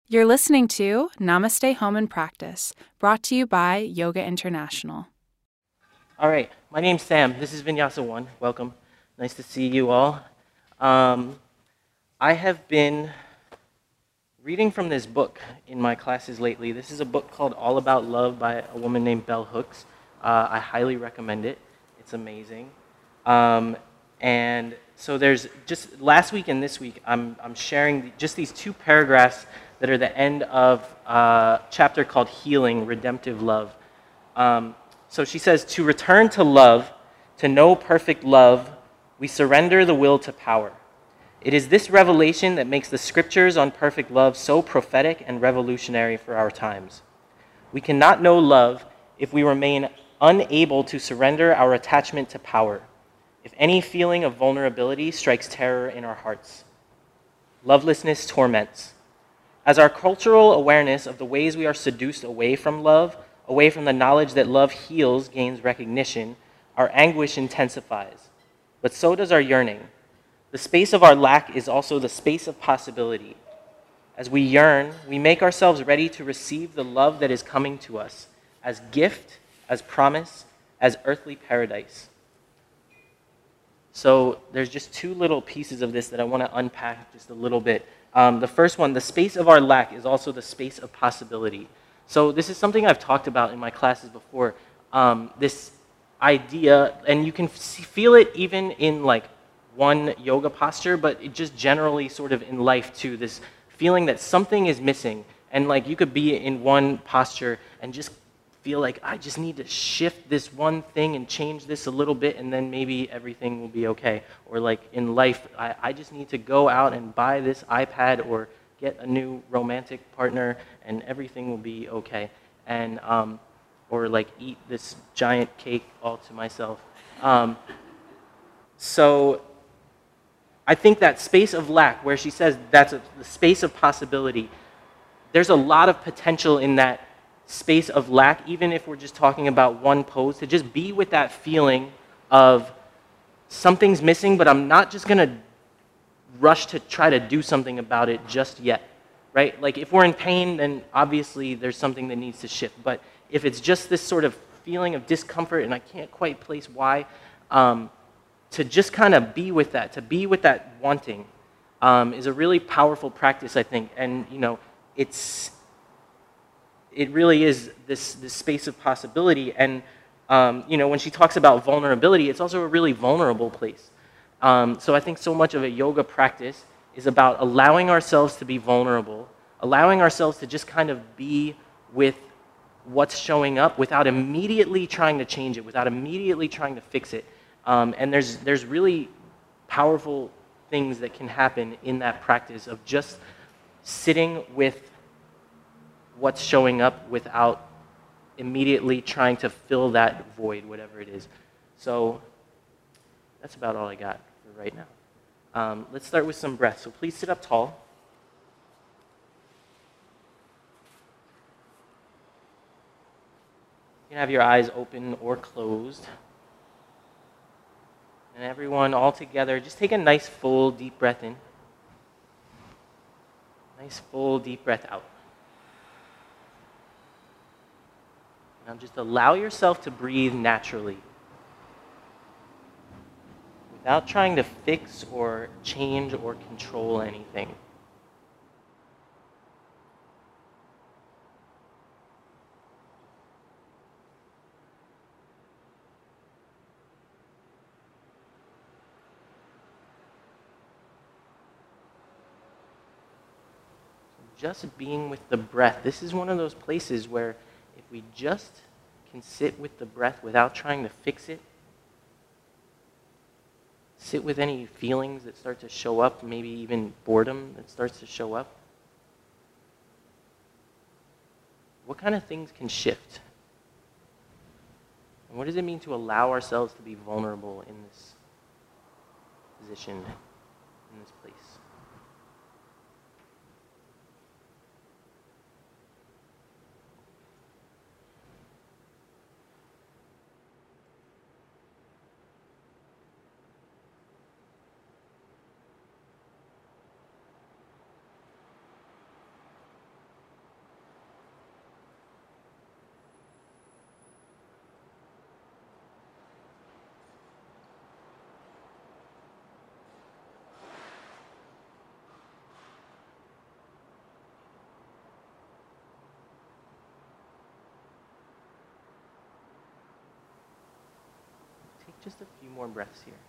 You're listening to Namaste Home and Practice, brought to you by Yoga International. All right, my name's Sam. This is Vinyasa One. Welcome. Nice to see you all. I have been reading from this book in my classes lately. This is a book called All About Love by a woman named Bell Hooks. I highly recommend it. It's amazing. And so there's just last week and this week, I'm sharing just these two paragraphs that are the end of a chapter called Healing, Redemptive Love. So she says, to return to love, to know perfect love, we surrender the will to power. It is this revelation that makes the scriptures on perfect love so prophetic and revolutionary for our times. We cannot know love if we remain unable to surrender our attachment to power, if any feeling of vulnerability strikes terror in our hearts. Lovelessness torments. As our cultural awareness of the ways we are seduced away from love, away from the knowledge that love heals, gains recognition, our anguish intensifies. But so does our yearning. The space of our lack is also the space of possibility. As we yearn, we make ourselves ready to receive the love that is coming to us as gift, as promise, as earthly paradise. So there's just two little pieces of this that I want to unpack just a little bit. The first one, the space of our lack is also the space of possibility. So this is something I've talked about in my classes before. This idea, and you can feel it even in like one yoga posture, but it just generally sort of in life too, this feeling that something is missing. And like you could be in one posture and just feel like I just need to shift this one thing and change this a little bit and then maybe everything will be okay. Or like in life, I just need to go out and buy this iPad or get a new romantic partner and everything will be okay. And or like eat this giant cake all to myself. So I think that space of lack, where she says that's the space of possibility, there's a lot of potential in that space of lack, even if we're just talking about one pose, to just be with that feeling of something's missing, but I'm not just going to rush to try to do something about it just yet, right? Like if we're in pain, then obviously there's something that needs to shift. But if it's just this sort of feeling of discomfort and I can't quite place why, to just kind of be with that, to be with that wanting, is a really powerful practice, I think. And, you know, it really is this space of possibility. And, you know, when she talks about vulnerability, it's also a really vulnerable place. So I think so much of a yoga practice is about allowing ourselves to be vulnerable, allowing ourselves to just kind of be with what's showing up without immediately trying to change it, without immediately trying to fix it. And there's really powerful things that can happen in that practice of just sitting with what's showing up without immediately trying to fill that void, whatever it is. So that's about all I got for right now. Let's start with some breath. So please sit up tall. You can have your eyes open or closed. And everyone all together, just take a nice full deep breath in. Nice full deep breath out. Now just allow yourself to breathe naturally, without trying to fix or change or control anything. Just being with the breath. This is one of those places where if we just can sit with the breath without trying to fix it, sit with any feelings that start to show up, maybe even boredom that starts to show up, what kind of things can shift? And what does it mean to allow ourselves to be vulnerable in this position, in this place? Just a few more breaths here.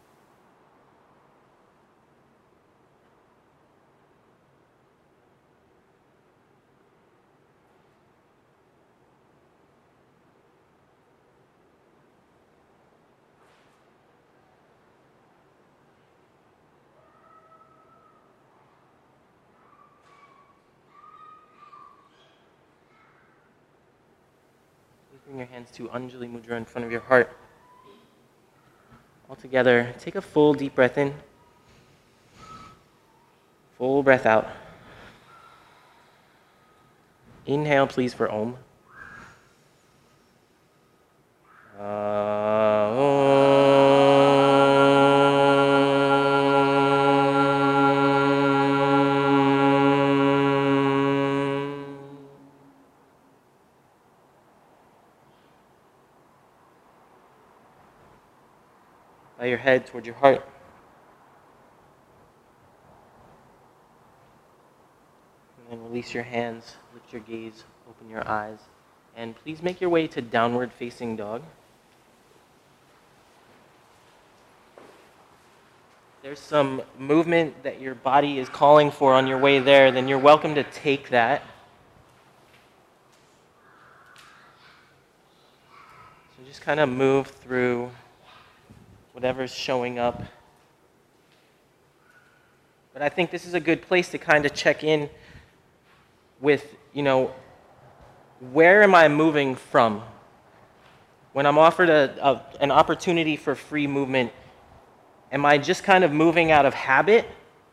Bring your hands to Anjali Mudra in front of your heart. All together, take a full deep breath in. Full breath out. Inhale, please, for Om. Bow your head toward your heart. And then release your hands, lift your gaze, open your eyes. And please make your way to downward facing dog. There's some movement that your body is calling for on your way there, then you're welcome to take that. So just kind of move through whatever's showing up. But I think this is a good place to kind of check in with, where am I moving from? When I'm offered an opportunity for free movement, am I just kind of moving out of habit?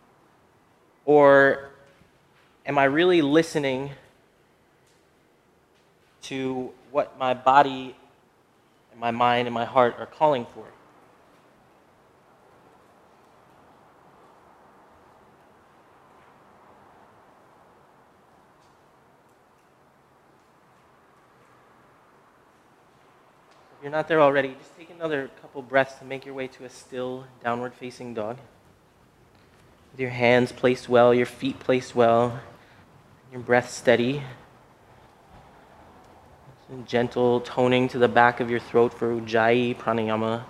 Or am I really listening to what my body and my mind and my heart are calling for? If you're not there already, just take another couple breaths to make your way to a still downward facing dog. With your hands placed well, your feet placed well, your breath steady. Some gentle toning to the back of your throat for Ujjayi Pranayama.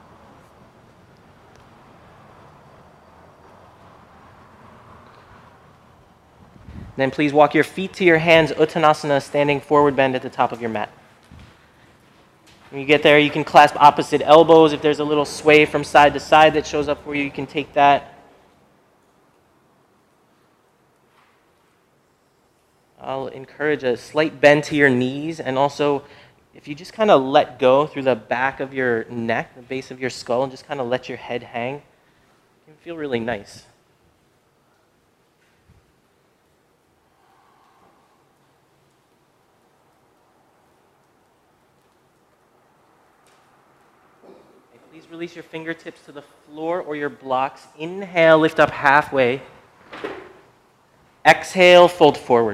Then please walk your feet to your hands, Uttanasana, standing forward bend at the top of your mat. When you get there, you can clasp opposite elbows. If there's a little sway from side to side that shows up for you, you can take that. I'll encourage a slight bend to your knees, and also if you just kind of let go through the back of your neck, the base of your skull, and just kind of let your head hang, it can feel really nice. Please release your fingertips to the floor or your blocks. Inhale, lift up halfway. Exhale, fold forward.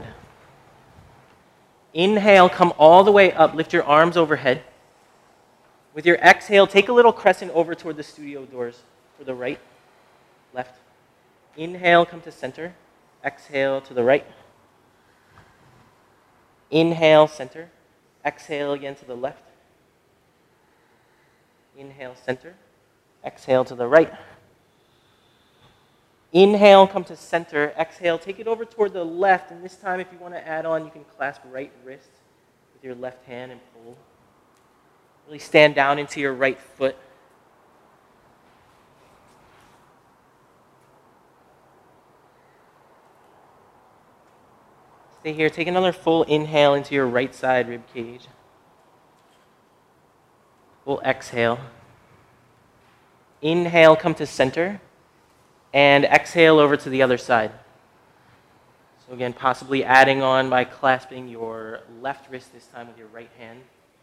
Inhale, come all the way up. Lift your arms overhead. With your exhale, take a little crescent over toward the studio doors for the right, left. Inhale, come to center. Exhale to the right. Inhale, center. Exhale again to the left. Inhale, center. Exhale to the right. Inhale, come to center. Exhale, take it over toward the left. And this time, if you want to add on, you can clasp right wrist with your left hand and pull. Really stand down into your right foot. Stay here. Take another full inhale into your right side rib cage. Full exhale. Inhale, come to center. And exhale over to the other side. So again, possibly adding on by clasping your left wrist this time with your right hand.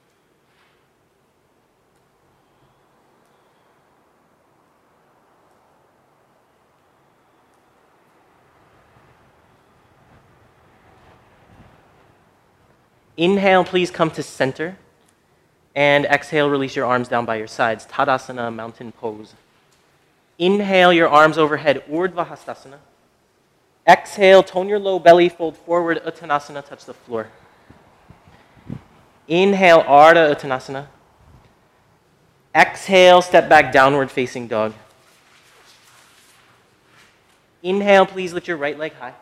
Inhale, please come to center. And exhale, release your arms down by your sides. Tadasana, mountain pose. Inhale, your arms overhead, Urdhva Hastasana. Exhale, tone your low belly, fold forward, Uttanasana, touch the floor. Inhale, Ardha Uttanasana. Exhale, step back, downward facing dog. Inhale, please lift your right leg high.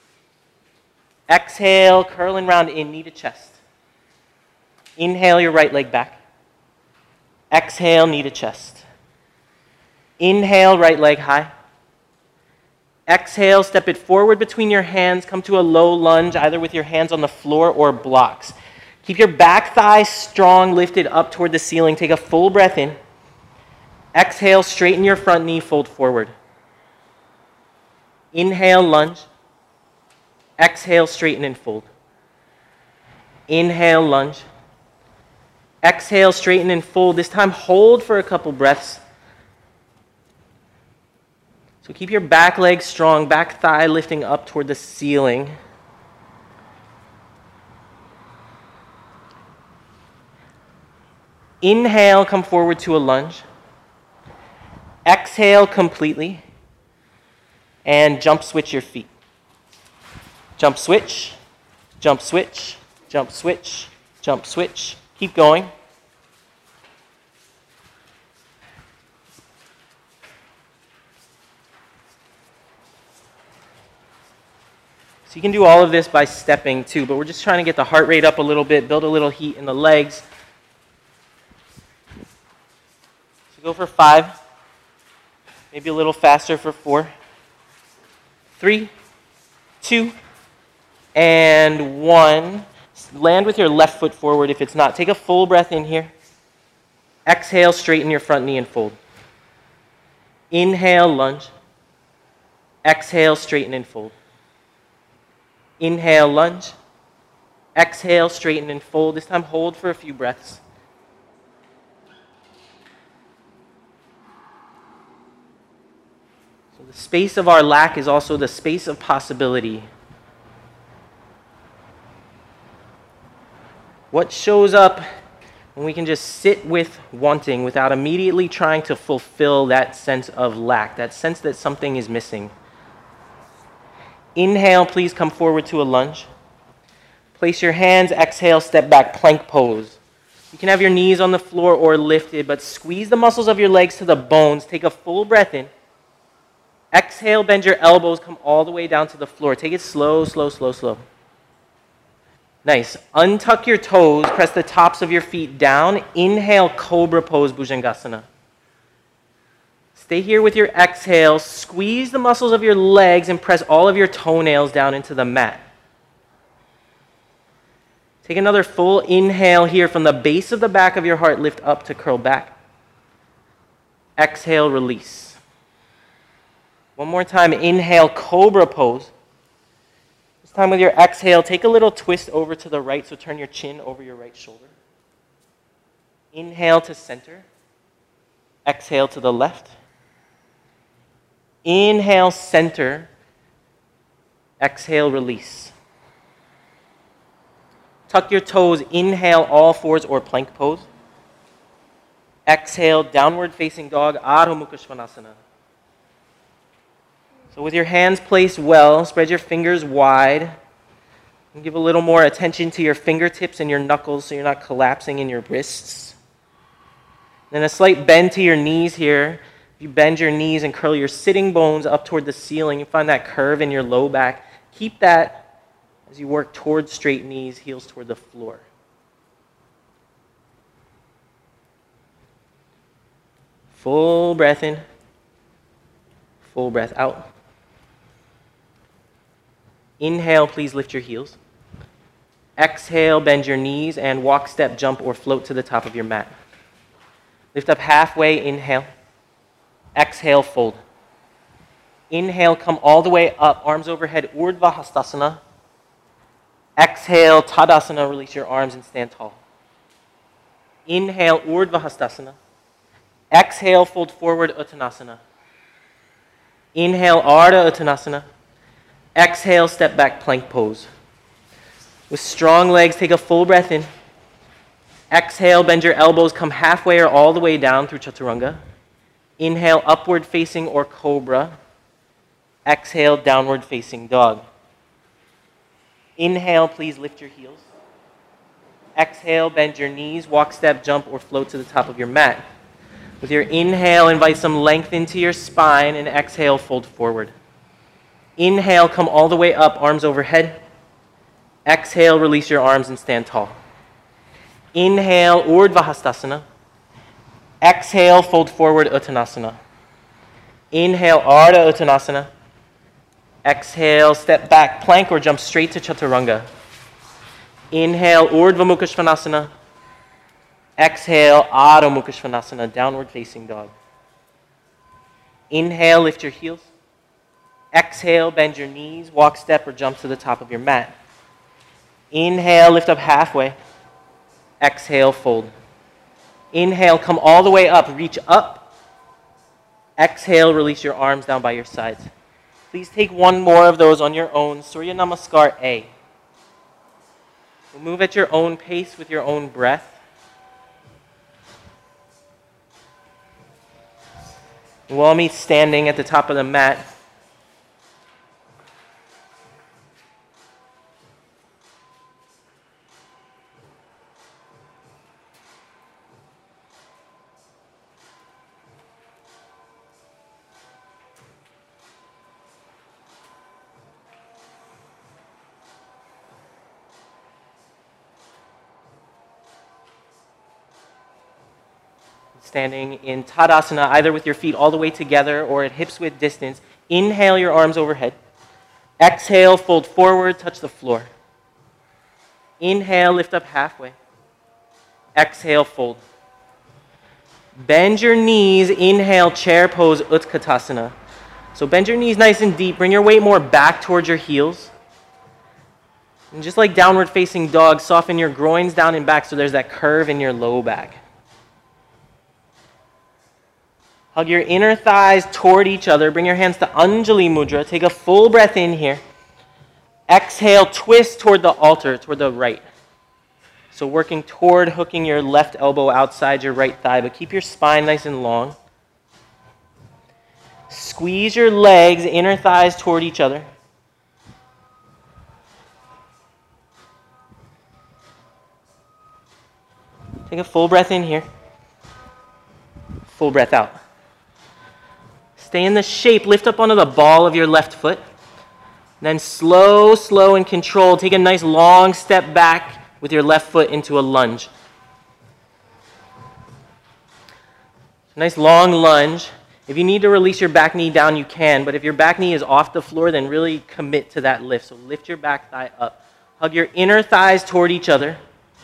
Exhale, curl and round in, knee to chest. Inhale your right leg back. Exhale, knee to chest. Inhale, right leg high. Exhale, step it forward between your hands. Come to a low lunge, either with your hands on the floor or blocks. Keep your back thigh strong, lifted up toward the ceiling. Take a full breath in. Exhale, straighten your front knee, fold forward. Inhale, lunge. Exhale, straighten and fold. Inhale, lunge. Exhale, straighten and fold. This time, hold for a couple breaths. So keep your back leg strong, back thigh lifting up toward the ceiling. Inhale, come forward to a lunge. Exhale completely. And jump switch your feet. Jump switch, jump switch, jump switch, jump switch. Keep going. So you can do all of this by stepping too, but we're just trying to get the heart rate up a little bit, build a little heat in the legs. So go for 5, maybe a little faster for 4, 3, 2, and 1. Land with your left foot forward if it's not. Take a full breath in here. Exhale, straighten your front knee and fold. Inhale, lunge. Exhale, straighten and fold. Inhale, lunge. Exhale, straighten and fold. This time, hold for a few breaths. So the space of our lack is also the space of possibility. What shows up when we can just sit with wanting without immediately trying to fulfill that sense of lack, that sense that something is missing? Inhale, please come forward to a lunge. Place your hands, exhale, step back, plank pose. You can have your knees on the floor or lifted, but squeeze the muscles of your legs to the bones. Take a full breath in. Exhale, bend your elbows, come all the way down to the floor. Take it slow, slow, slow, slow. Nice. Untuck your toes, press the tops of your feet down. Inhale, cobra pose, Bhujangasana. Stay here with your exhale. Squeeze the muscles of your legs and press all of your toenails down into the mat. Take another full inhale here from the base of the back of your heart. Lift up to curl back. Exhale, release. One more time. Inhale, cobra pose. This time with your exhale, take a little twist over to the right, so turn your chin over your right shoulder. Inhale to center. Exhale to the left. Inhale, center. Exhale, release. Tuck your toes. Inhale, all fours or plank pose. Exhale, downward facing dog, Ardha Mukha Svanasana. So with your hands placed well, spread your fingers wide. And give a little more attention to your fingertips and your knuckles so you're not collapsing in your wrists. Then a slight bend to your knees here. If you bend your knees and curl your sitting bones up toward the ceiling, you find that curve in your low back. Keep that as you work towards straight knees, heels toward the floor. Full breath in, full breath out. Inhale, please lift your heels. Exhale, bend your knees and walk, step, jump, or float to the top of your mat. Lift up halfway, inhale. Exhale, fold. Inhale, come all the way up, arms overhead, Urdhva Hastasana. Exhale, Tadasana, release your arms and stand tall. Inhale, Urdhva Hastasana. Exhale, fold forward, Uttanasana. Inhale, Ardha Uttanasana. Exhale, step back, plank pose. With strong legs, take a full breath in. Exhale, bend your elbows, come halfway or all the way down through Chaturanga. Inhale, upward facing or cobra. Exhale, downward facing dog. Inhale, please lift your heels. Exhale, bend your knees, walk, step, jump, or float to the top of your mat. With your inhale, invite some length into your spine, and exhale, fold forward. Inhale, come all the way up, arms overhead. Exhale, release your arms and stand tall. Inhale, Urdhva Hastasana. Exhale, fold forward, Uttanasana. Inhale, Ardha Uttanasana. Exhale, step back, plank or jump straight to Chaturanga. Inhale, Urdhva Mukha Svanasana. Exhale, Adho Mukha Svanasana, downward facing dog. Inhale, lift your heels. Exhale, bend your knees, walk, step, or jump to the top of your mat. Inhale, lift up halfway. Exhale, fold. Inhale, come all the way up, reach up. Exhale, release your arms down by your sides. Please take one more of those on your own. Surya Namaskar A. We'll move at your own pace with your own breath. We'll all meet standing at the top of the mat. Standing in Tadasana, either with your feet all the way together or at hips width distance. Inhale, your arms overhead. Exhale, fold forward, touch the floor. Inhale, lift up halfway. Exhale, fold. Bend your knees. Inhale, chair pose, Utkatasana. So bend your knees nice and deep. Bring your weight more back towards your heels. And just like downward facing dog, soften your groins down and back so there's that curve in your low back. Hug your inner thighs toward each other. Bring your hands to Anjali Mudra. Take a full breath in here. Exhale, twist toward the altar, toward the right. So working toward hooking your left elbow outside your right thigh, but keep your spine nice and long. Squeeze your legs, inner thighs toward each other. Take a full breath in here. Full breath out. Stay in the shape. Lift up onto the ball of your left foot. Then slow, slow, and controlled. Take a nice long step back with your left foot into a lunge. Nice long lunge. If you need to release your back knee down, you can. But if your back knee is off the floor, then really commit to that lift. So lift your back thigh up. Hug your inner thighs toward each other.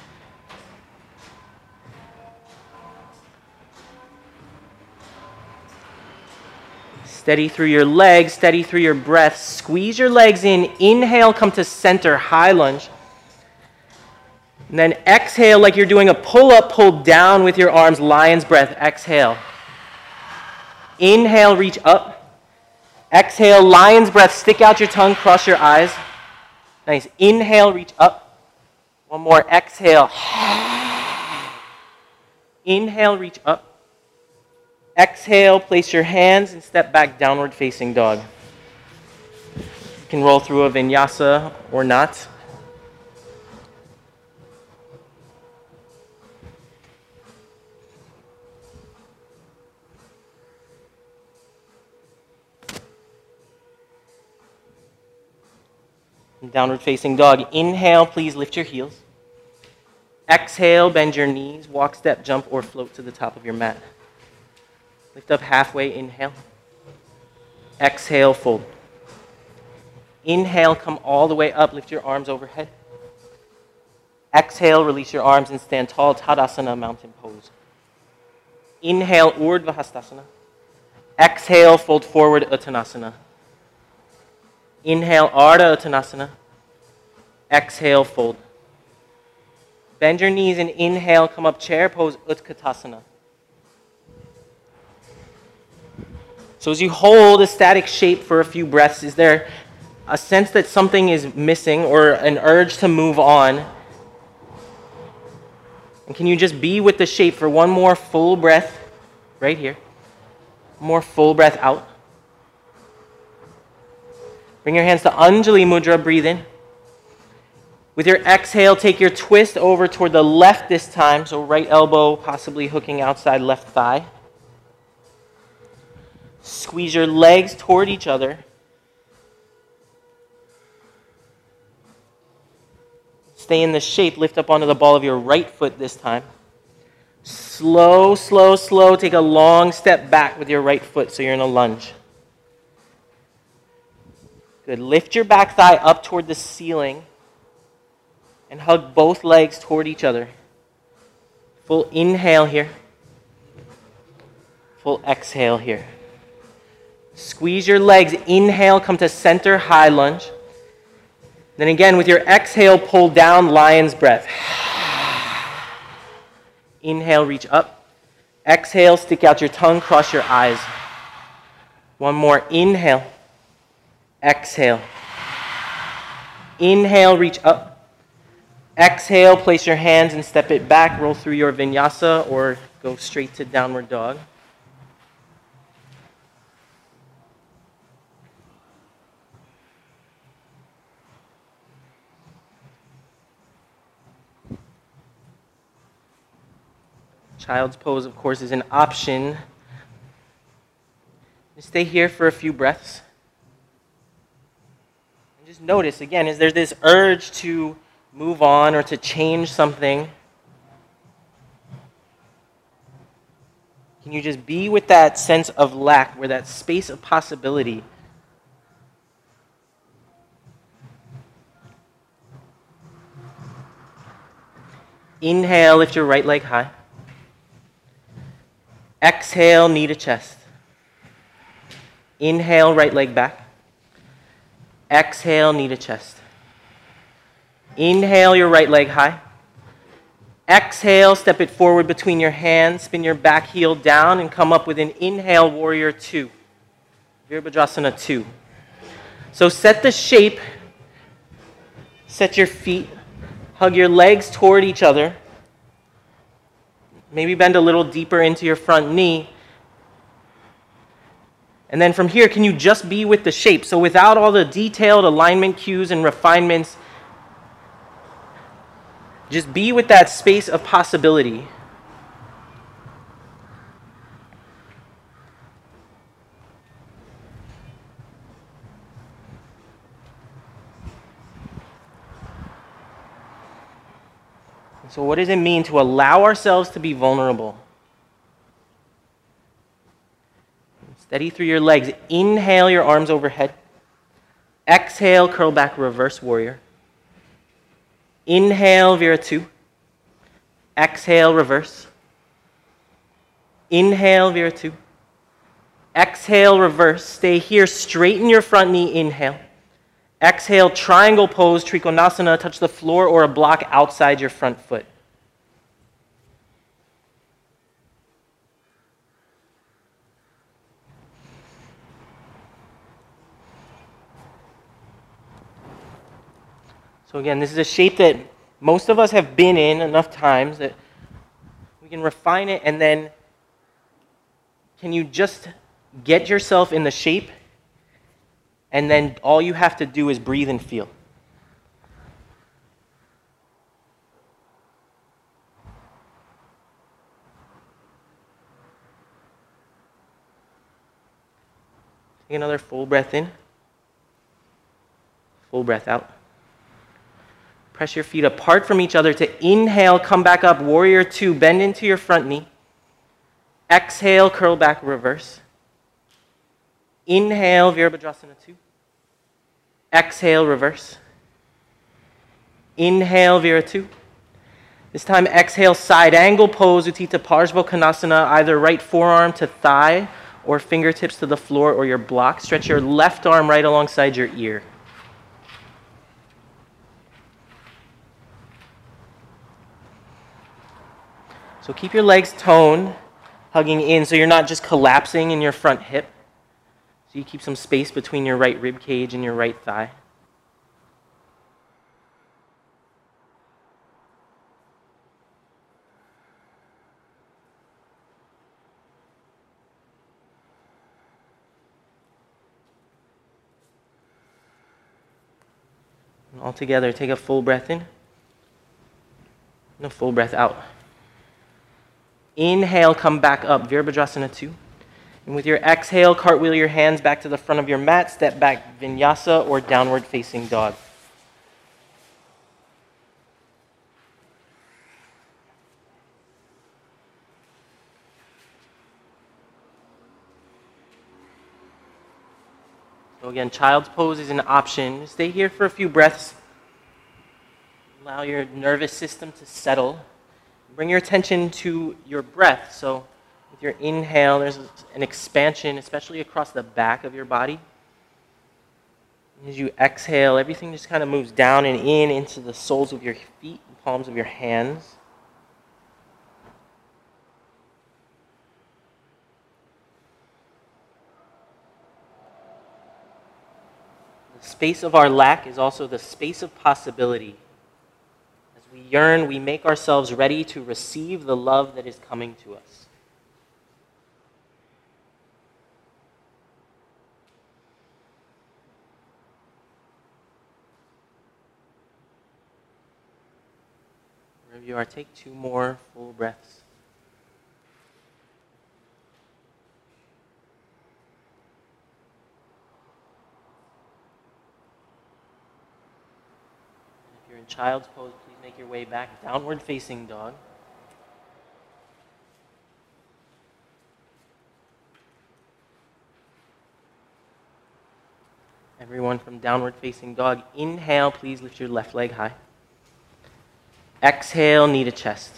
Steady through your legs, steady through your breath. Squeeze your legs in. Inhale, come to center, high lunge. And then exhale like you're doing a pull-up, pull down with your arms, lion's breath. Exhale. Inhale, reach up. Exhale, lion's breath. Stick out your tongue, cross your eyes. Nice. Inhale, reach up. One more. Exhale. Inhale, reach up. Exhale, place your hands and step back, downward facing dog. You can roll through a vinyasa or not. Downward facing dog. Inhale, please lift your heels. Exhale, bend your knees, walk, step, jump, or float to the top of your mat. Lift up halfway, inhale. Exhale, fold. Inhale, come all the way up, lift your arms overhead. Exhale, release your arms and stand tall, Tadasana, mountain pose. Inhale, Urdhva Hastasana. Exhale, fold forward, Uttanasana. Inhale, Ardha Uttanasana. Exhale, fold. Bend your knees and inhale, come up, chair pose, Utkatasana. So as you hold a static shape for a few breaths, is there a sense that something is missing or an urge to move on? And can you just be with the shape for one more full breath right here? More full breath out. Bring your hands to Anjali Mudra, breathe in. With your exhale, take your twist over toward the left this time, so right elbow possibly hooking outside left thigh. Squeeze your legs toward each other. Stay in the shape. Lift up onto the ball of your right foot this time. Slow, slow, slow. Take a long step back with your right foot so you're in a lunge. Good. Lift your back thigh up toward the ceiling and hug both legs toward each other. Full inhale here. Full exhale here. Squeeze your legs. Inhale, come to center, high lunge. Then again, with your exhale, pull down, lion's breath. Inhale, reach up. Exhale, stick out your tongue, cross your eyes. One more. Inhale. Exhale. Inhale, reach up. Exhale, place your hands and step it back. Roll through your vinyasa or go straight to downward dog. Child's pose, of course, is an option. Just stay here for a few breaths. And just notice, again, is there this urge to move on or to change something? Can you just be with that sense of lack, where that space of possibility? Inhale, lift your right leg high. Exhale, knee to chest. Inhale, right leg back. Exhale, knee to chest. Inhale, your right leg high. Exhale, step it forward between your hands. Spin your back heel down and come up with an inhale, warrior 2. Virabhadrasana 2. So set the shape. Set your feet. Hug your legs toward each other. Maybe bend a little deeper into your front knee. And then from here, can you just be with the shape? So without all the detailed alignment cues and refinements, just be with that space of possibility. So what does it mean to allow ourselves to be vulnerable? Steady through your legs. Inhale, your arms overhead. Exhale, curl back, reverse warrior. Inhale, Vira 2. Exhale, reverse. Inhale, Vira 2. Exhale, reverse. Stay here, straighten your front knee, inhale. Exhale, triangle pose, Trikonasana, touch the floor or a block outside your front foot. So again, this is a shape that most of us have been in enough times that we can refine it, and then can you just get yourself in the shape, and then all you have to do is breathe and feel. Take another full breath in, full breath out. Press your feet apart from each other to inhale, come back up, warrior 2, bend into your front knee. Exhale, curl back, reverse. Inhale, Virabhadrasana 2. Exhale, reverse. Inhale, Vira 2. This time, exhale, side angle pose, Utthita Parsvakonasana, either right forearm to thigh or fingertips to the floor or your block. Stretch your left arm right alongside your ear. So keep your legs toned, hugging in, so you're not just collapsing in your front hip. So you keep some space between your right rib cage and your right thigh. And all together, take a full breath in and a full breath out. Inhale, come back up, Virabhadrasana 2. And with your exhale, cartwheel your hands back to the front of your mat, step back vinyasa or downward facing dog. So again, child's pose is an option. Stay here for a few breaths. Allow your nervous system to settle. Bring your attention to your breath. So with your inhale, there's an expansion, especially across the back of your body. And as you exhale, everything just kind of moves down and in into the soles of your feet and palms of your hands. The space of our lack is also the space of possibility. As we yearn, we make ourselves ready to receive the love that is coming to us. Wherever you are, take 2 more full breaths. If you're in child's pose, please make your way back, downward facing dog. Everyone from downward facing dog, inhale, please lift your left leg high. Exhale, knee to chest.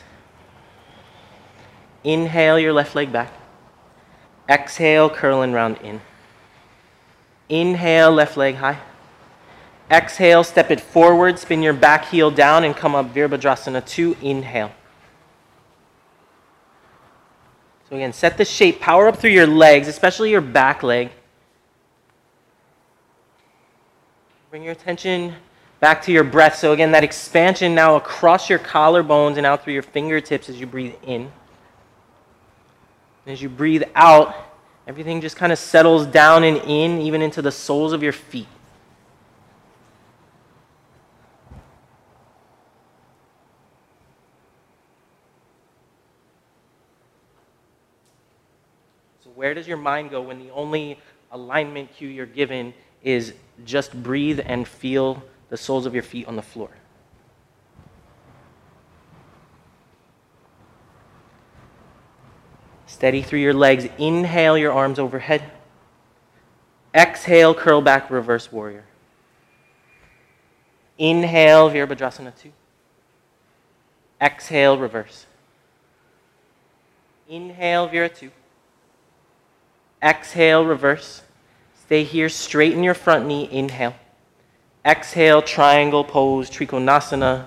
Inhale your left leg back. Exhale, curl and round in. Inhale, left leg high. Exhale, step it forward, spin your back heel down and come up Virabhadrasana 2. Inhale. So again, set the shape, power up through your legs, especially your back leg. Bring your attention back to your breath. So again, that expansion now across your collarbones and out through your fingertips as you breathe in. And as you breathe out, everything just kind of settles down and in, even into the soles of your feet. So where does your mind go when the only alignment cue you're given is just breathe and feel the soles of your feet on the floor? Steady through your legs. Inhale your arms overhead. Exhale, curl back, reverse warrior. Inhale, Virabhadrasana 2. Exhale, reverse. Inhale, Vira 2. Exhale, reverse. Stay here, straighten your front knee, inhale. Exhale, triangle pose, Trikonasana.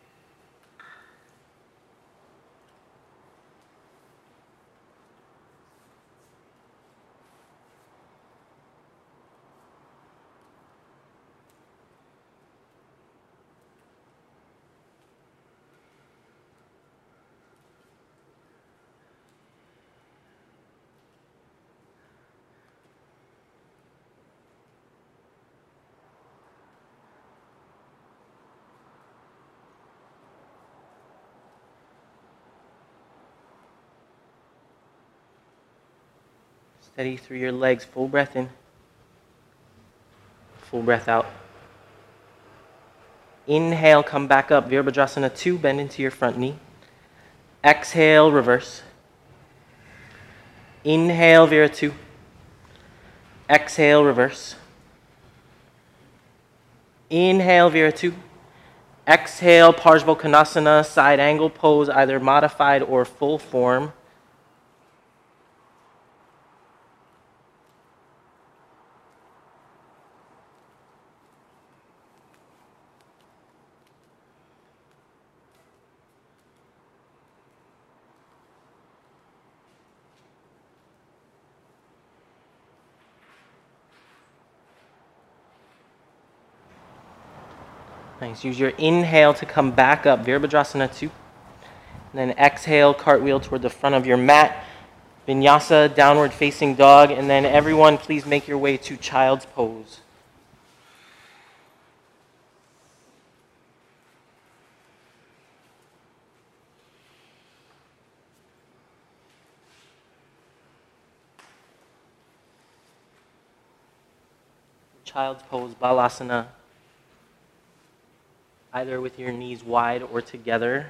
Steady through your legs, full breath in, full breath out. Inhale, come back up, Virabhadrasana 2, bend into your front knee. Exhale, reverse. Inhale, Vira 2. Exhale, reverse. Inhale, Vira 2. Exhale, Parsvakonasana, side angle pose, either modified or full form. Nice. Use your inhale to come back up, Virabhadrasana 2. And then exhale, cartwheel toward the front of your mat. Vinyasa, downward facing dog. And then everyone, please make your way to child's pose. child's pose, Balasana, either with your knees wide or together.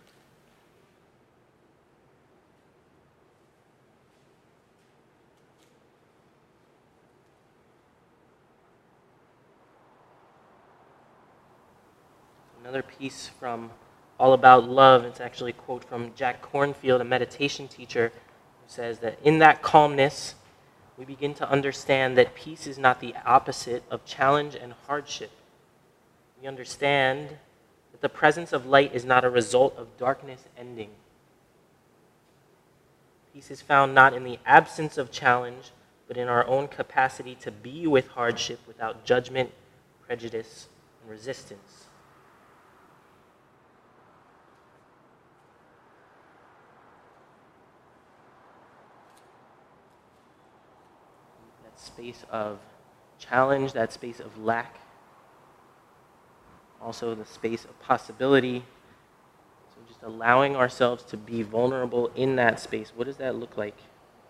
Another piece from All About Love, it's actually a quote from Jack Kornfield, a meditation teacher, who says that in that calmness, we begin to understand that peace is not the opposite of challenge and hardship. We understand that the presence of light is not a result of darkness ending. Peace is found not in the absence of challenge, but in our own capacity to be with hardship without judgment, prejudice, and resistance. That space of challenge, that space of lack, also the space of possibility. So just allowing ourselves to be vulnerable in that space. What does that look like?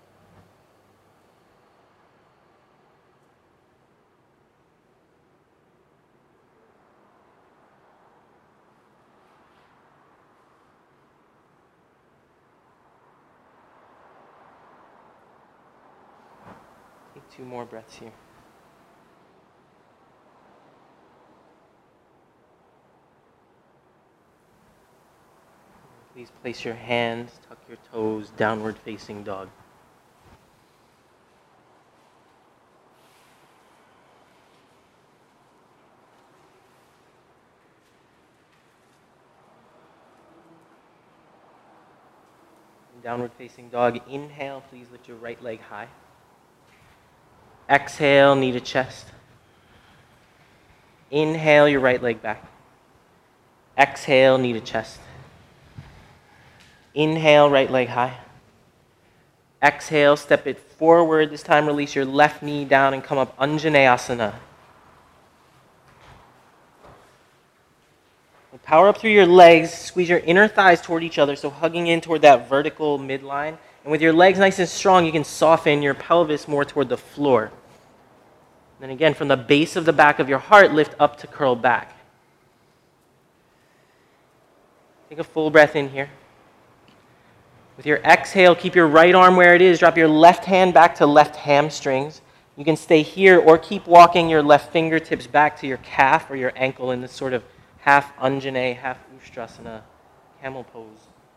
Take 2 more breaths here. Please place your hands, tuck your toes, downward facing dog. Downward facing dog. Inhale, please lift your right leg high. Exhale, knee to chest. Inhale, your right leg back. Exhale, knee to chest. Inhale, right leg high. Exhale, step it forward. This time release your left knee down and come up Anjaneyasana. Power up through your legs. Squeeze your inner thighs toward each other, so hugging in toward that vertical midline. And with your legs nice and strong, you can soften your pelvis more toward the floor. Then again, from the base of the back of your heart, lift up to curl back. Take a full breath in here. With your exhale, keep your right arm where it is. Drop your left hand back to left hamstrings. You can stay here or keep walking your left fingertips back to your calf or your ankle in this sort of half Anjaney, half Ustrasana, camel pose.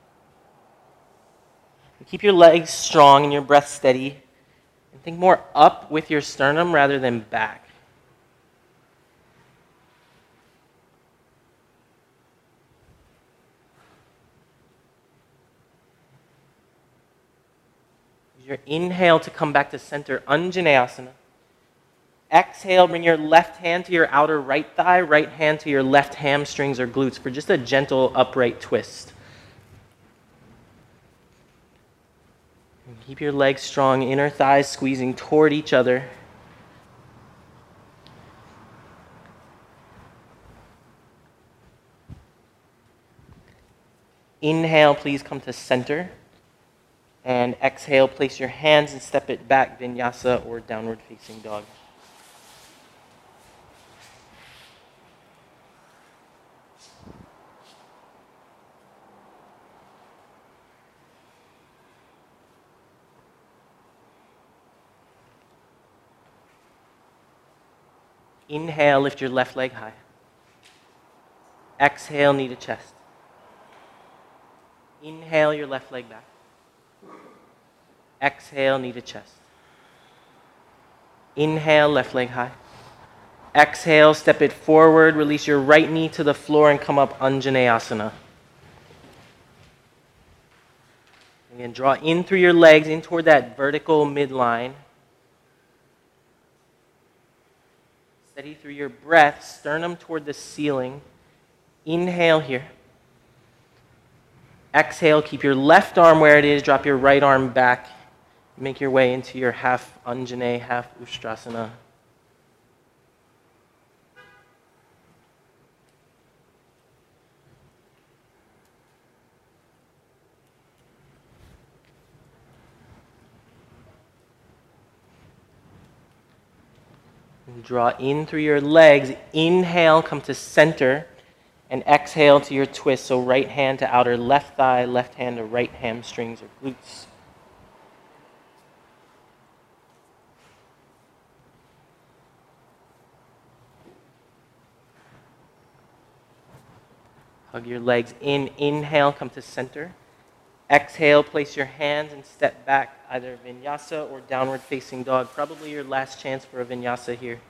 And keep your legs strong and your breath steady. And think more up with your sternum rather than back. Use your inhale to come back to center, Anjaneyasana. Exhale, bring your left hand to your outer right thigh, right hand to your left hamstrings or glutes for just a gentle upright twist. And keep your legs strong, inner thighs squeezing toward each other. Inhale, please come to center. And exhale, place your hands and step it back, Vinyasa or downward facing dog. Inhale, lift your left leg high. Exhale, knee to chest. Inhale, your left leg back. Exhale, knee to chest. Inhale, left leg high. Exhale, step it forward. Release your right knee to the floor and come up Anjaneyasana. Again, draw in through your legs, in toward that vertical midline. Steady through your breath, sternum toward the ceiling. Inhale here. Exhale, keep your left arm where it is, drop your right arm back. Make your way into your half Anjaney, half Ustrasana. And draw in through your legs. Inhale, come to center. And exhale to your twist. So right hand to outer left thigh, left hand to right hamstrings or glutes. Hug your legs in. Inhale, come to center. Exhale, place your hands and step back, either vinyasa or downward facing dog. Probably your last chance for a vinyasa here.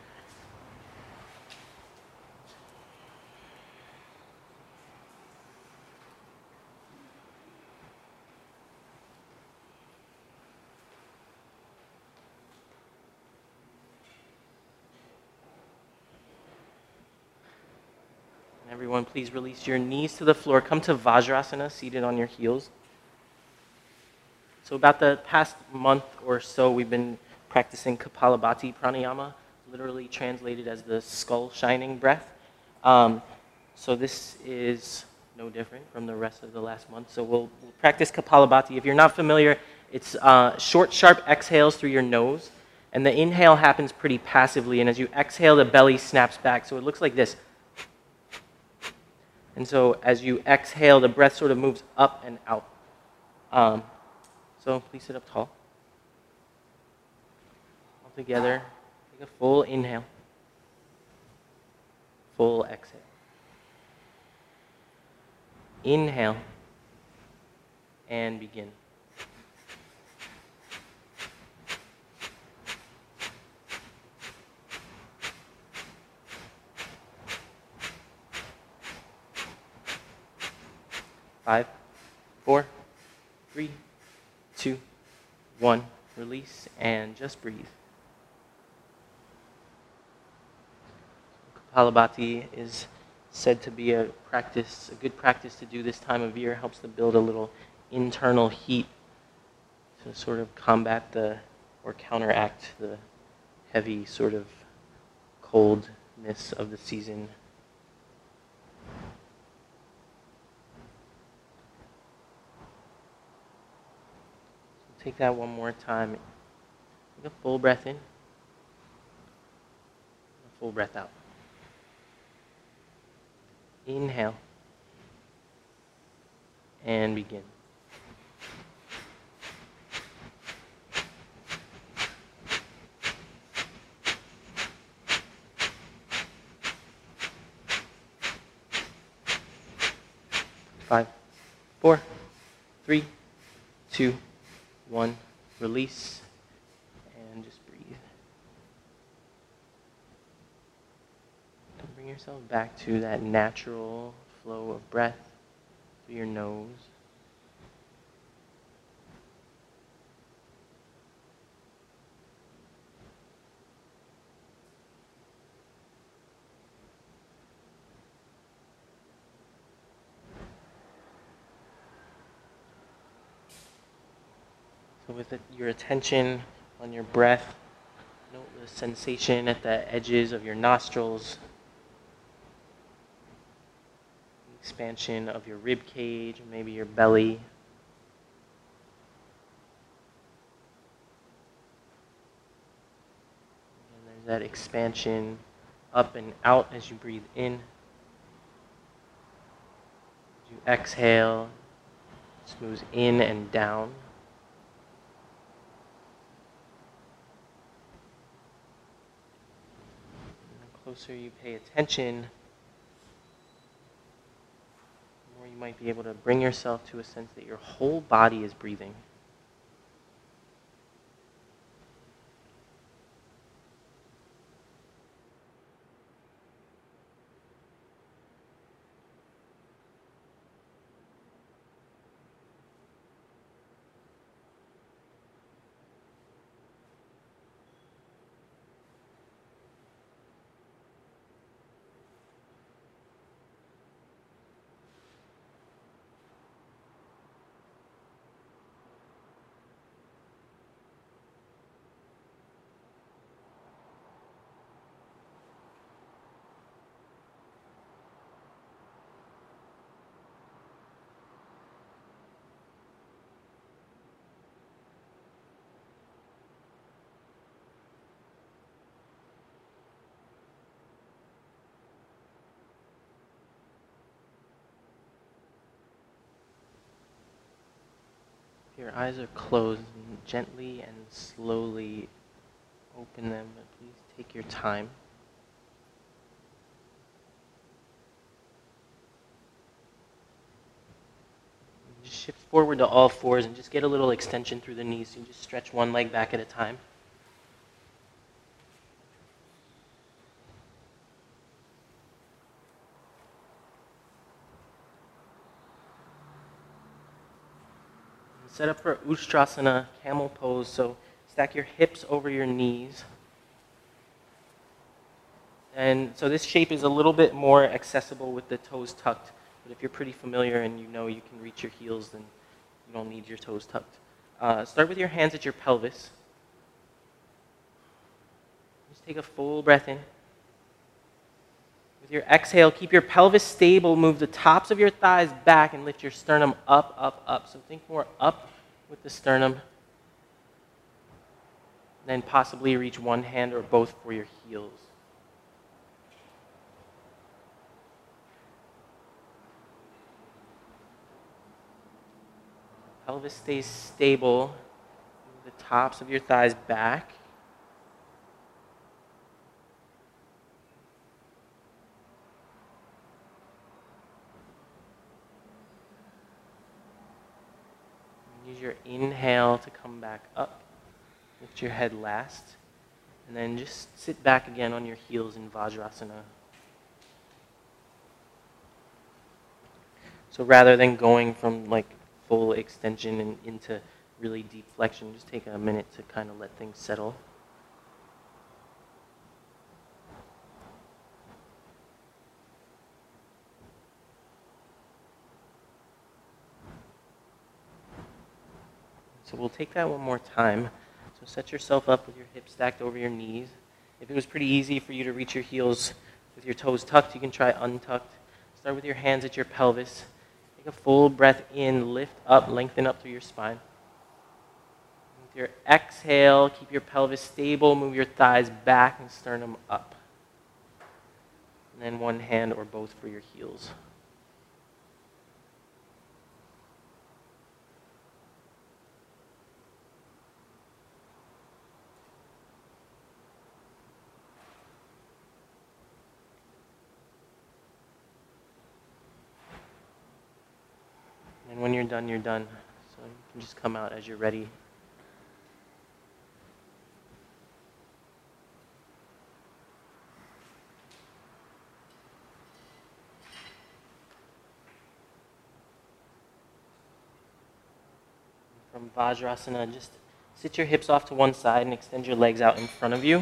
And everyone, please release your knees to the floor. Come to Vajrasana, seated on your heels. So about the past month or so, we've been practicing Kapalabhati pranayama, literally translated as the skull shining breath. So this is no different from the rest of the last month. So we'll practice Kapalabhati. If you're not familiar, it's short, sharp exhales through your nose. And the inhale happens pretty passively. And as you exhale, the belly snaps back. So it looks like this. And so as you exhale, the breath sort of moves up and out. So please sit up tall. All together, take a full inhale. Full exhale. Inhale. And begin. Five, 4, 3, 2, 1. Release and just breathe. Kapalabhati is said to be a good practice to do this time of year. Helps to build a little internal heat to sort of combat or counteract the heavy sort of coldness of the season. Take that one more time. Take a full breath in. A full breath out. Inhale. And begin. Five, 4, 3, 2, 1. Release and just breathe. And bring yourself back to that natural flow of breath through your nose. So with your attention on your breath, note the sensation at the edges of your nostrils, the expansion of your rib cage, maybe your belly. And there's that expansion up and out as you breathe in. As you exhale, it moves in and down. The closer you pay attention, the more you might be able to bring yourself to a sense that your whole body is breathing. Your eyes are closed, and gently and slowly open them, but please take your time. Just shift forward to all fours and just get a little extension through the knees. So you just stretch one leg back at a time. Set up for Ustrasana, camel pose. So stack your hips over your knees. And so this shape is a little bit more accessible with the toes tucked. But if you're pretty familiar and you know you can reach your heels, then you don't need your toes tucked. Start with your hands at your pelvis. Just take a full breath in. With your exhale, keep your pelvis stable. Move the tops of your thighs back and lift your sternum up, up, up. So think more up with the sternum. Then possibly reach one hand or both for your heels. Pelvis stays stable. Move the tops of your thighs back. Use your inhale to come back up. Lift your head last. And then just sit back again on your heels in Vajrasana. So rather than going from like full extension and into really deep flexion, just take a minute to kind of let things settle. So we'll take that one more time. So set yourself up with your hips stacked over your knees. If it was pretty easy for you to reach your heels with your toes tucked, you can try untucked. Start with your hands at your pelvis. Take a full breath in, lift up, lengthen up through your spine. With your exhale, keep your pelvis stable, move your thighs back and sternum up. And then one hand or both for your heels. And when you're done, you're done. So you can just come out as you're ready. From Vajrasana, just sit your hips off to one side and extend your legs out in front of you.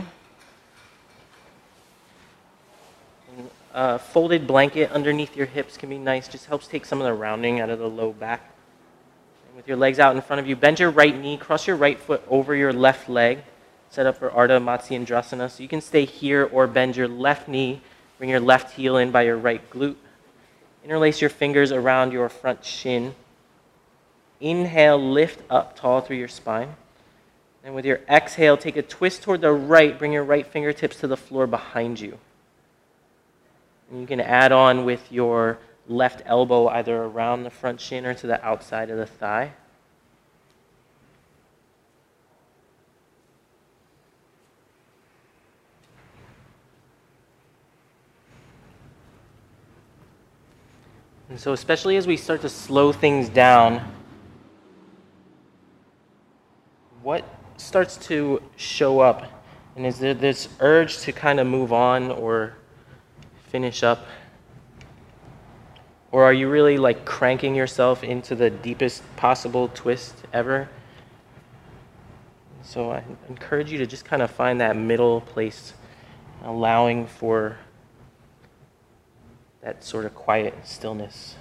Folded blanket underneath your hips can be nice. Just helps take some of the rounding out of the low back. And with your legs out in front of you, bend your right knee, cross your right foot over your left leg. Set up for Ardha Matsyendrasana. So you can stay here or bend your left knee. Bring your left heel in by your right glute. Interlace your fingers around your front shin. Inhale, lift up tall through your spine. And with your exhale, take a twist toward the right. Bring your right fingertips to the floor behind you. And you can add on with your left elbow either around the front shin or to the outside of the thigh. And so especially as we start to slow things down, what starts to show up? And is there this urge to kind of move on or finish up? Or are you really like cranking yourself into the deepest possible twist ever? So I encourage you to just kind of find that middle place, allowing for that sort of quiet stillness.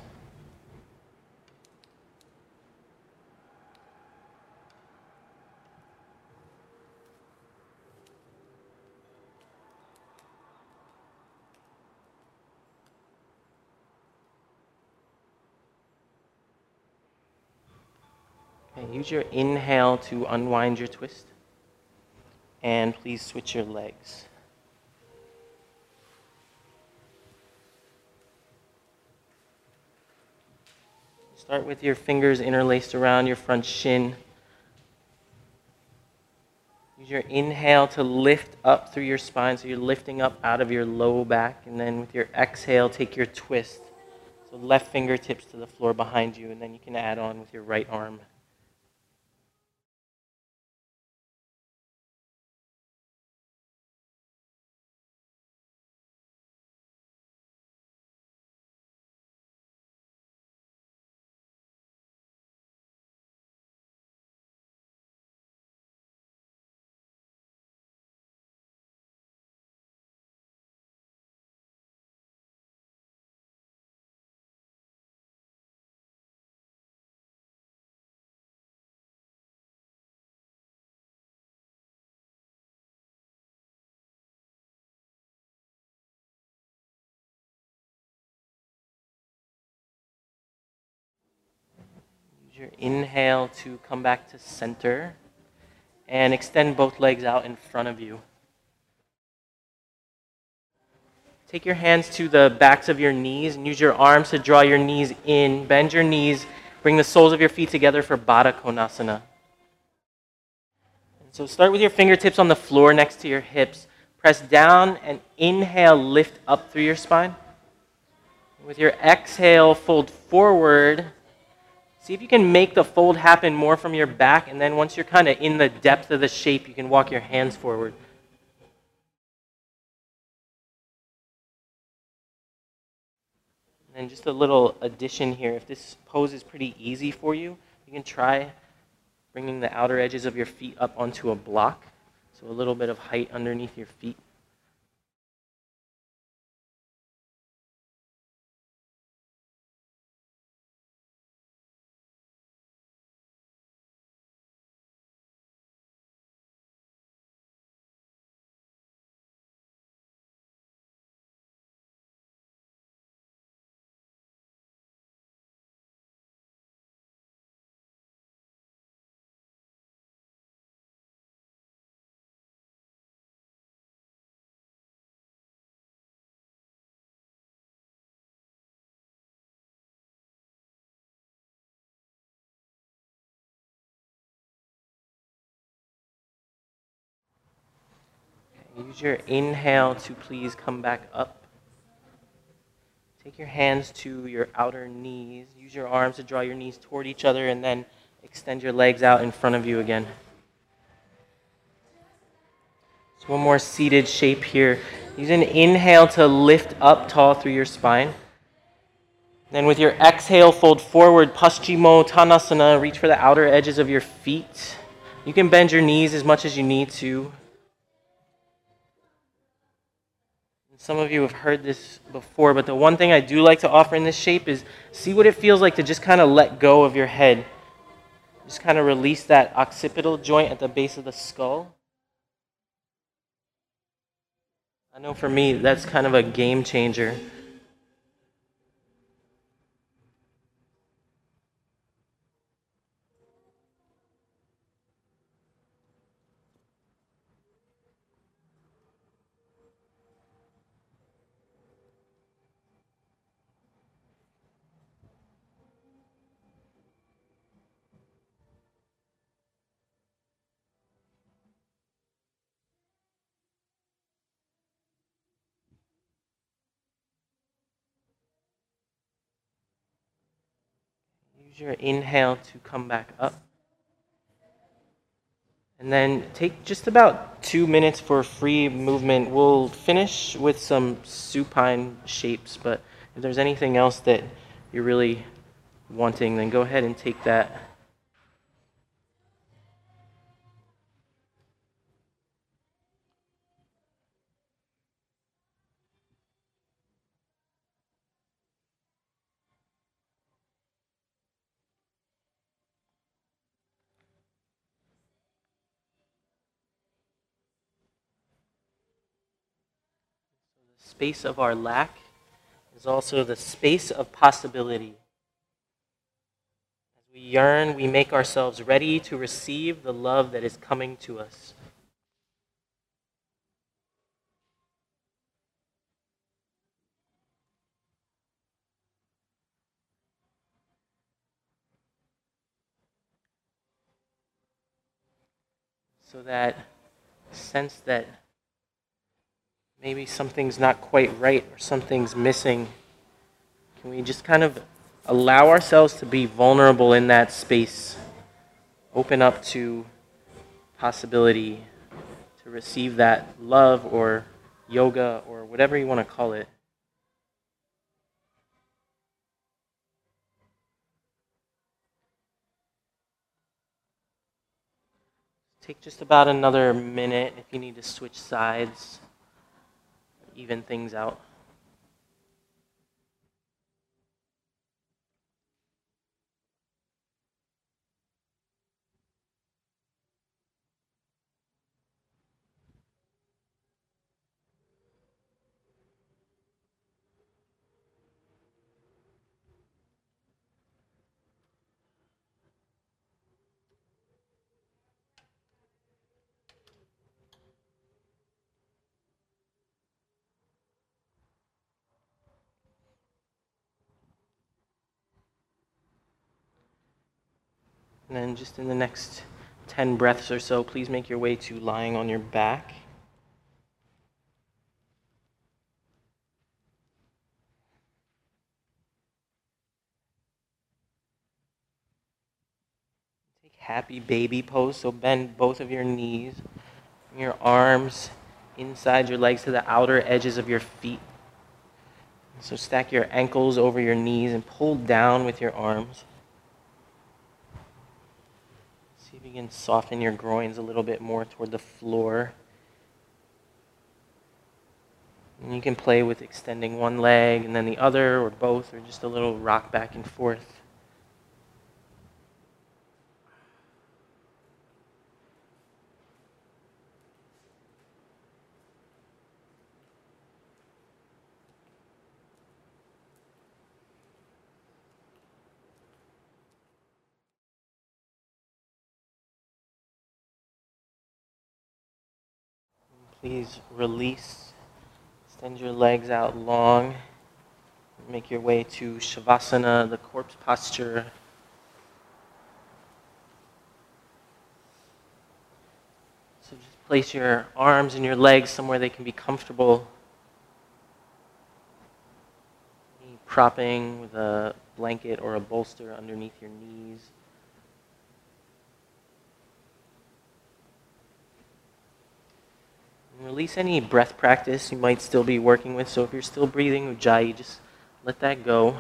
Okay, use your inhale to unwind your twist. And please switch your legs. Start with your fingers interlaced around your front shin. Use your inhale to lift up through your spine, so you're lifting up out of your low back. And then with your exhale, take your twist. So left fingertips to the floor behind you, and then you can add on with your right arm. Use your inhale to come back to center and extend both legs out in front of you. Take your hands to the backs of your knees and use your arms to draw your knees in. Bend your knees. Bring the soles of your feet together for Baddha Konasana. And so start with your fingertips on the floor next to your hips. Press down and inhale, lift up through your spine. With your exhale, fold forward. See if you can make the fold happen more from your back, and then once you're kind of in the depth of the shape, you can walk your hands forward. And just a little addition here, if this pose is pretty easy for you, you can try bringing the outer edges of your feet up onto a block, so a little bit of height underneath your feet. Use your inhale to please come back up. Take your hands to your outer knees. Use your arms to draw your knees toward each other, and then extend your legs out in front of you again. So one more seated shape here. Use an inhale to lift up tall through your spine. Then with your exhale, fold forward, Paschimottanasana. Reach for the outer edges of your feet. You can bend your knees as much as you need to. Some of you have heard this before, but the one thing I do like to offer in this shape is see what it feels like to just kind of let go of your head. Just kind of release that occipital joint at the base of the skull. I know for me, that's kind of a game changer. Use your inhale to come back up. And then take just about 2 minutes for free movement. We'll finish with some supine shapes, but if there's anything else that you're really wanting, then go ahead and take that. The space of our lack is also the space of possibility. As we yearn, we make ourselves ready to receive the love that is coming to us. So that sense that maybe something's not quite right or something's missing, can we just kind of allow ourselves to be vulnerable in that space, open up to possibility to receive that love or yoga or whatever you want to call it. Take just about another minute if you need to switch sides, even things out. And then just in the next 10 breaths or so, please make your way to lying on your back. Take happy baby pose, so bend both of your knees, bring your arms inside your legs to the outer edges of your feet. So stack your ankles over your knees and pull down with your arms. See if you can soften your groins a little bit more toward the floor. And you can play with extending one leg and then the other, or both, or just a little rock back and forth. Please release. Extend your legs out long. Make your way to Shavasana, the corpse posture. So just place your arms and your legs somewhere they can be comfortable. Maybe propping with a blanket or a bolster underneath your knees. And release any breath practice you might still be working with. So if you're still breathing Ujjayi, just let that go.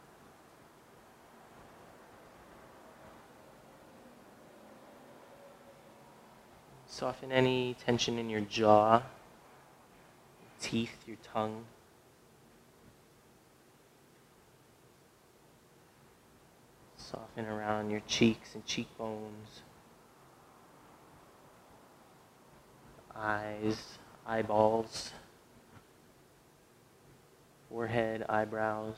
Soften any tension in your jaw, your teeth, your tongue. Soften around your cheeks and cheekbones, eyes, eyeballs, forehead, eyebrows.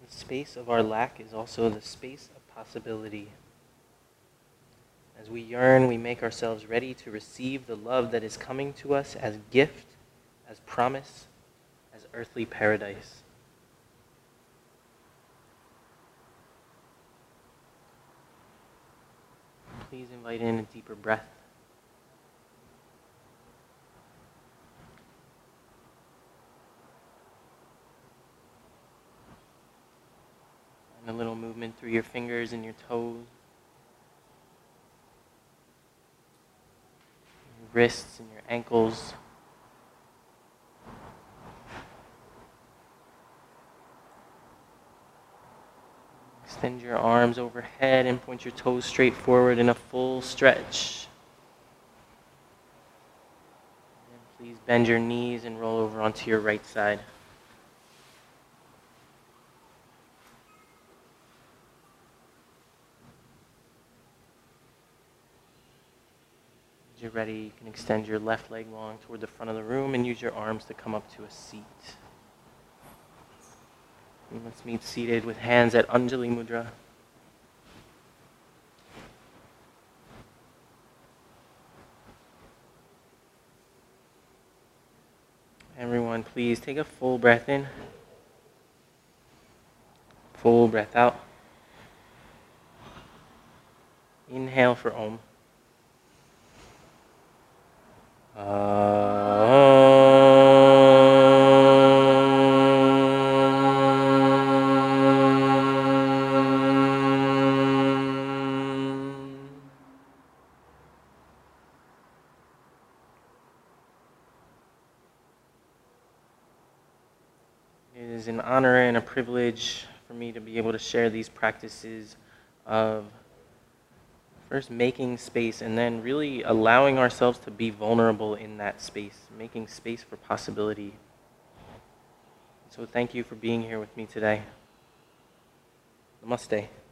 the space of our lack is also the space of possibility. As we yearn, we make ourselves ready to receive the love that is coming to us as gift, as promise, as earthly paradise. Please invite in a deeper breath. And a little movement through your fingers and your toes, your wrists and your ankles. Extend your arms overhead and point your toes straight forward in a full stretch. And please bend your knees and roll over onto your right side. As you're ready, you can extend your left leg long toward the front of the room and use your arms to come up to a seat. And let's meet seated with hands at Anjali Mudra. Everyone, please take a full breath in. Full breath out. Inhale for Om. It is an honor and a privilege for me to be able to share these practices of first making space and then really allowing ourselves to be vulnerable in that space, making space for possibility. So thank you for being here with me today. Namaste.